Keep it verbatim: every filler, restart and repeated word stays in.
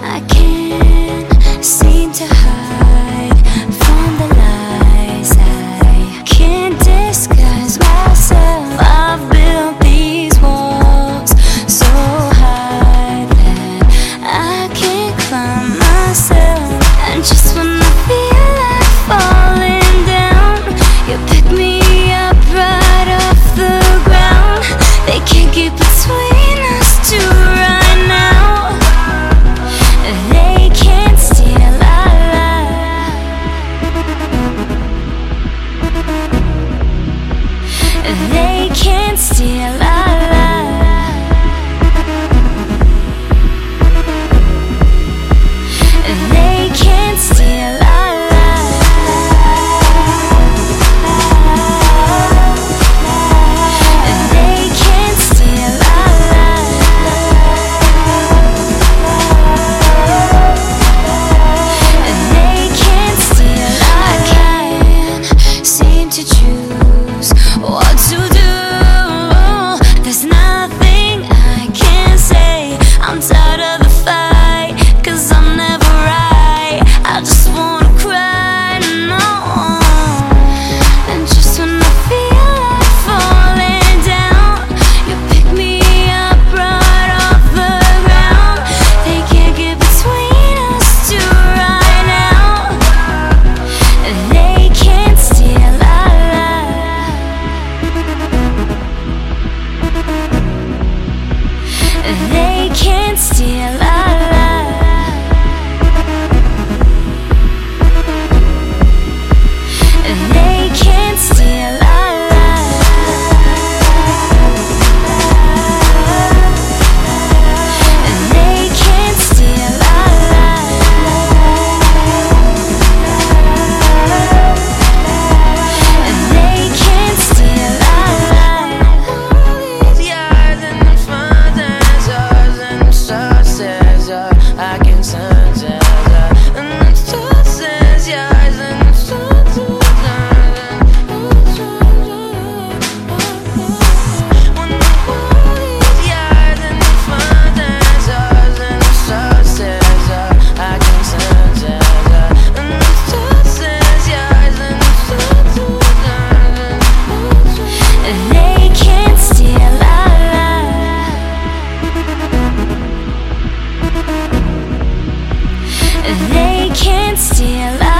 I can't seem to hide from the lies. I can't disguise myself. I've built these walls so high that I can't climb myself. And just when I feel like falling down, you pick me up right off the ground. They can't get between us two right now. They can't steal our love. They can't steal our love. They can't steal our love. They can't steal our love. They can't steal our love. I can't seem to choose what to do. There's nothing I can say. I'm tired of the fight, 'cause I'm never right. I just wanna cry, no. And just when I feel like falling down, you pick me up right off the ground. They can't get between us two right now. They can't steal our love. They can't steal our love. They can't steal our love. They can't steal our love. They can't steal our love. Yours and the fun and yours and the success. I can sense it. And the success, yours and the success. When the world is yours and the fun and yours and the success. I can sense it. And the success, yours and the success. They can't steal our love. They can't steal our